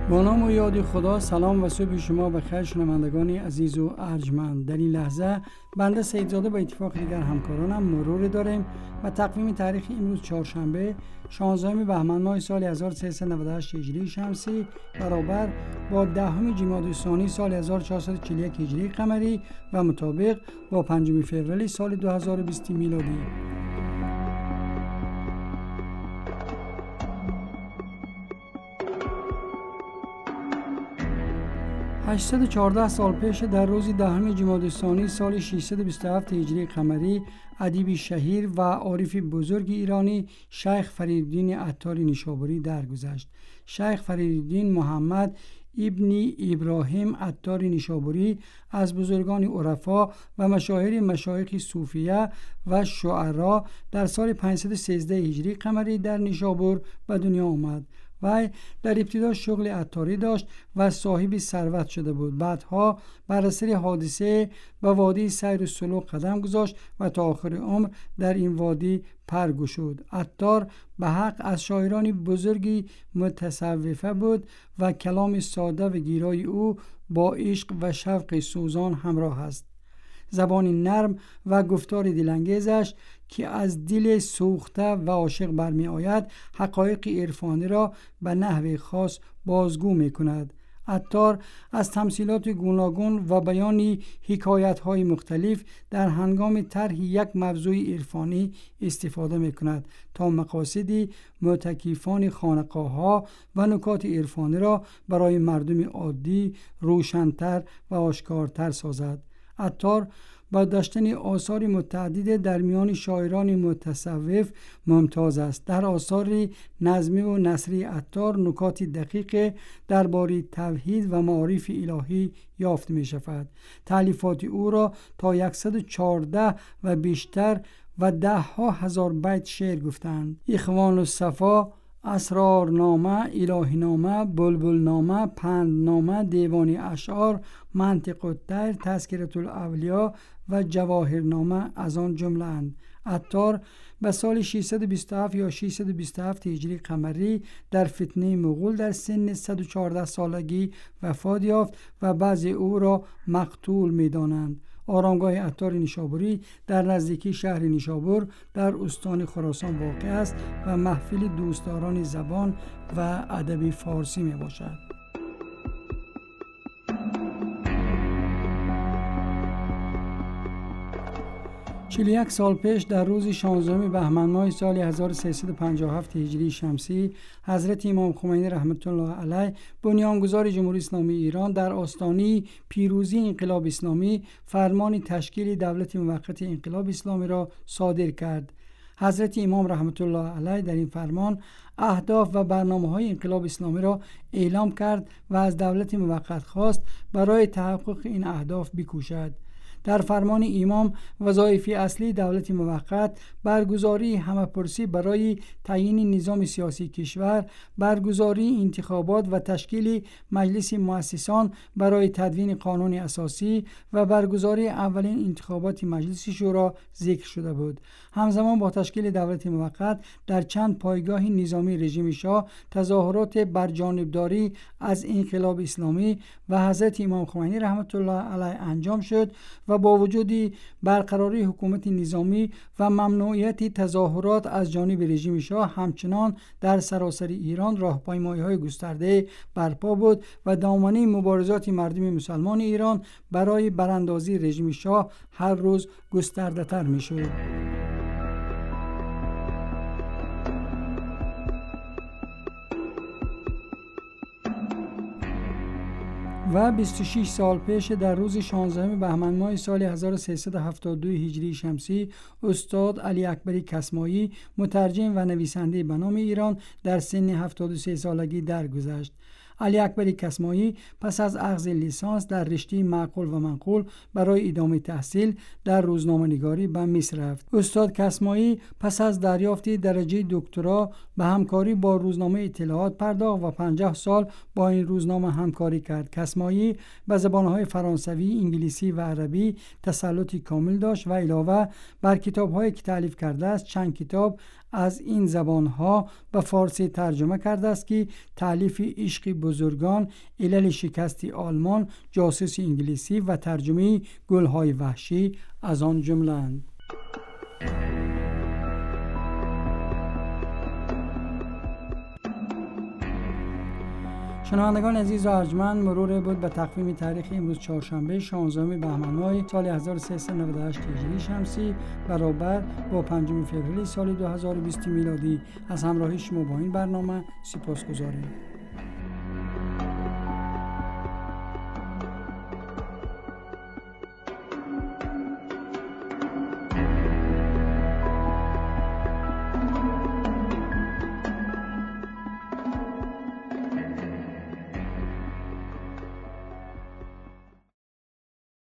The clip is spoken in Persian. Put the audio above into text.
با نام و یاد خدا. سلام و صبح شما بخیر شنوندگان عزیز و ارجمند. در این لحظه بنده سیدزاده با اتفاق دیگر همکارانم مرور داریم و تقویم تاریخ امروز چهارشنبه 16 بهمن ماه سال 1398 هجری شمسی برابر با 10 جمادی الثانی سال 1441 هجری قمری و مطابق با 5 فوریه سال 2020 میلادی. 814 سال پیش در روز 10 جمادی الثانی سال 627 هجری قمری ادیب شهیر و عارف بزرگ ایرانی شیخ فریدالدین عطاری نیشابوری درگذشت. شیخ فریدالدین محمد ابن ابراهیم عطاری نیشابوری از بزرگان عرفا و مشاهیر مشایخ صوفیه و شعرا در سال 513 هجری قمری در نیشابور به دنیا آمد. وی در ابتدا شغل عطاری داشت و صاحب ثروت شده بود. بعدها بر اثر حادثه به وادی سیر و سلوک قدم گذاشت و تا آخر عمر در این وادی پر گشود. عطار به حق از شاعران بزرگی متصوفه بود و کلام ساده و گیرای او با عشق و شوق سوزان همراه است. زبان نرم و گفتار دلانگیزش که از دل سوخته و عاشق برمی آید حقایق عرفانی را به نحو خاص بازگو می کند. عطار از تمثیلات گوناگون و بیان حکایت‌های مختلف در هنگام طرح یک موضوع عرفانی استفاده می کند تا مقاصد معتکفان خانقاه‌ها و نکات عرفانی را برای مردم عادی روشن‌تر و آشکارتر سازد. عطار با داشتن آثار متعدد در میان شاعران متصوف ممتاز است. در آثار نظمی و نثری عطار نکات دقیق درباره توحید و معارف الهی یافت می شود. تالیفات او را تا 114 و بیشتر و 10,000 بیت شعر گفتند. اخوان الصفا، اسرارنامه، الهینامه، بلبلنامه، پندنامه، دیوان اشعار، منطق الطیر، تذکرة الاولیا و جواهرنامه از آن جمله اند. عطار به سال 627 یا 627 هجری قمری در فتنه مغول در سن 114 سالگی وفات یافت و بعضی او را مقتول می دانند. آرامگاه عطار نیشابوری در نزدیکی شهر نیشابور در استان خراسان واقع است و محفل دوستداران زبان و ادب فارسی می باشد. 41 سال پیش در روز 16 بهمن ماه سال 1357 هجری شمسی حضرت امام خمینی رحمت الله علیه بنیانگذار جمهوری اسلامی ایران در آستانه پیروزی انقلاب اسلامی فرمان تشکیل دولت موقت انقلاب اسلامی را صادر کرد. حضرت امام رحمت الله علیه در این فرمان اهداف و برنامه‌های انقلاب اسلامی را اعلام کرد و از دولت موقت خواست برای تحقق این اهداف بکوشد. در فرمان امام وظایف اصلی دولت موقت برگزاری همه‌پرسی برای تعیین نظام سیاسی کشور، برگزاری انتخابات و تشکیل مجلس مؤسسان برای تدوین قانون اساسی و برگزاری اولین انتخابات مجلس شورا ذکر شده بود. همزمان با تشکیل دولت موقت در چند پایگاه نظامی رژیم شاه تظاهرات برجانبداری از انقلاب اسلامی و حضرت امام خمینی رحمت الله علیه انجام شد و با وجود برقراری حکومت نظامی و ممنوعیت تظاهرات از جانب رژیم شاه همچنان در سراسر ایران راهپیمایی‌های گسترده برپا بود و دامنه مبارزات مردم مسلمان ایران برای براندازی رژیم شاه هر روز گسترده‌تر می‌شد. و 26 سال پیش در روز 16 بهمن ماه سال 1372 هجری شمسی استاد علی اکبری کسمایی مترجم و نویسنده به نام ایران در سن 73 سالگی درگذشت. علی اکبری کسمایی پس از اخذ لیسانس در رشته معقول و منقول برای ادامه تحصیل در روزنامه‌نگاری به مصر رفت. استاد کسمایی پس از دریافت درجه دکترا به همکاری با روزنامه اطلاعات پرداخت و 50 سال با این روزنامه همکاری کرد. کسمایی به زبان‌های فرانسوی، انگلیسی و عربی تسلطی کامل داشت و علاوه بر کتاب‌هایی که تألیف کرده است چند کتاب از این زبان‌ها به فارسی ترجمه کرده است که تألیف عشق بزرگان، علل شکست آلمان، جاسوس انگلیسی و ترجمه گلهای وحشی از آن جمله‌اند. شنوندگان عزیز و ارجمند، مرور بود به تقویم تاریخ امروز چهارشنبه 16 بهمن ماه سال 1398 هجری شمسی برابر با 5 فوریه سال 2020 میلادی از همراهی شما با این برنامه سپاسگزاریم.